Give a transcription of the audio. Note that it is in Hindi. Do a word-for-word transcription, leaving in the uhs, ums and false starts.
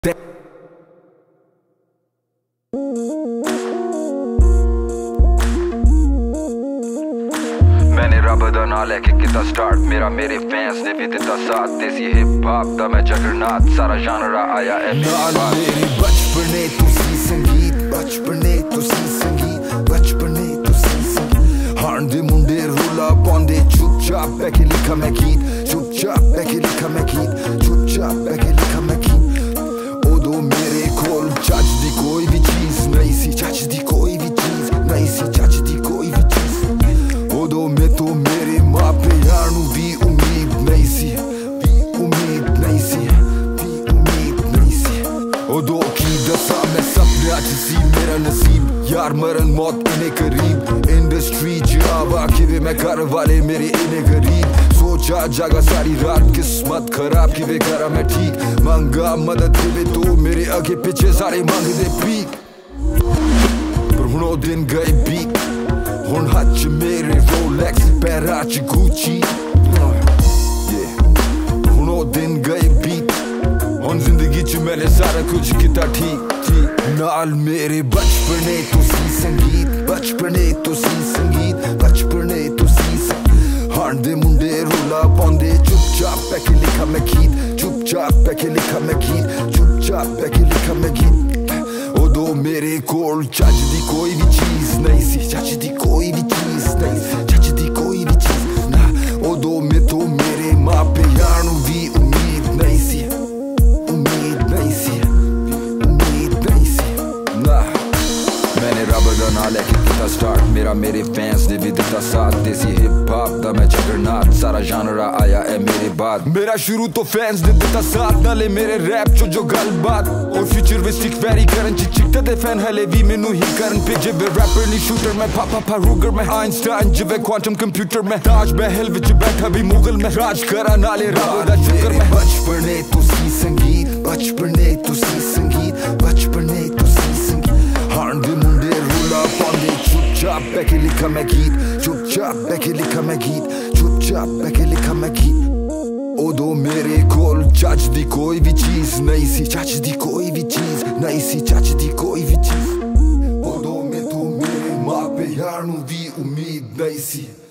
मैंने रब दा नाम लेके किता स्टार्ट, मेरा मेरे फैंस ने भी दिता साथ। देसी हिप हॉप दा मैं जगरनाथ, सारा जानरा आया है मेरे बचपने तुसी संगीत, बचपने तुसी संगीत, बचपने तुसी संगीत। हाण दे मुंडे रोला पांदे, चुपचाप बैठे लिखा मैं गीत, चुपचाप बैठे लिखा मैं गीत, चुपचाप बैठे लिखा मैं गीत। ओदो मेरे कोल चज दी कोई भी चीज नहीं सी, चज दी कोई भी चीज नहीं सी, चज दी कोई भी चीज। ओदो में तो मेरे माँ पे यानू भी उम्मीद नहीं सी, भी उम्मीद नहीं सी, भी उम्मीद नहीं सी। ओदो की दसा मैं सपने अच सी, मेरा नसीब यार मरण मौत इन्हें करीब। इंडस्ट्री जावा कि वे मैं घर वाले मेरे इन्हें गरीब। सोचा जागा सारी रात, किस्मत खराब कि वे करा मैं ठीक। मांगा मदद कि वे तो मेरे आगे पीछे सारे मांगदे पीक। पर हुण ओ दिन गए बीत, हुण हथ च मेरे रोलेक्स, पैरां च गुची। हुण ओ दिन गए बीत, हुण जिंदगी च मैंने सारा कुछ किता ठीक ठीक। नाल मेरे बचपने तुसी संगीत, बचपने तुसी संगीत, बचपने तुसी संगीत। हाण दे मुंडे रोला पांदे, चुपचाप बैठे लिखा मैं गीत, चुपचाप बैठे लिखा मैं गीत, चुपचाप बैठे लिखा मैं गीत। ओदो मेरे कोल चज दी कोई भी चीज नहीं सी, चज दी कोई भी चीज नहीं सी, चज दी कोई भी चीज ना। ओदो में तो मेरे माँ पे यानू भी उम्मीद नहीं सी, उम्मीद नहीं सी, उम्मीद नहीं सी ना। मैंने रब दा नाम लेके किता स्टार्ट, मेरा मेरे फैंस ने भी दिता साथ। देसी हिप हॉप दा मैं जगरनाथ, सारा जानरा आया है मेरे बाद। मेरा शुरू तो फैंस ने दिता साथ, नाले मेरे रैप चो जो गलबात। और फ्यूचरिस्टिक वेरी करन च चिकता दे फैन हले भी मैनू ही करन पे। जिवे रैपर नी शूटर मैं, पापा फारूगर मैं, आइंस्टाइन जिवे क्वांटम कंप्यूटर मैं। ताज महल विच बैठा भी मुगल मैं, राज करा नाले रब दा शुकर मैं। बचपने तुसी संगीत, बचपने तुसी संगीत, बचपने तुसी संगीत। हाण दे मुंडे रोला पांदे, चुपचाप बैठे लिखा मैं गीत, चुपचाप बैठे लिखा मैं गीत, चुपचाप बैठे लिखा मैं गीत। ओदो मेरे कोल चज दी कोई भी चीज नहीं सी, चज दी कोई भी चीज नहीं सी, चज दी कोई भी चीज। ओदो में तो मेरे माँ पे यानू भी उम्मीद नहीं सी।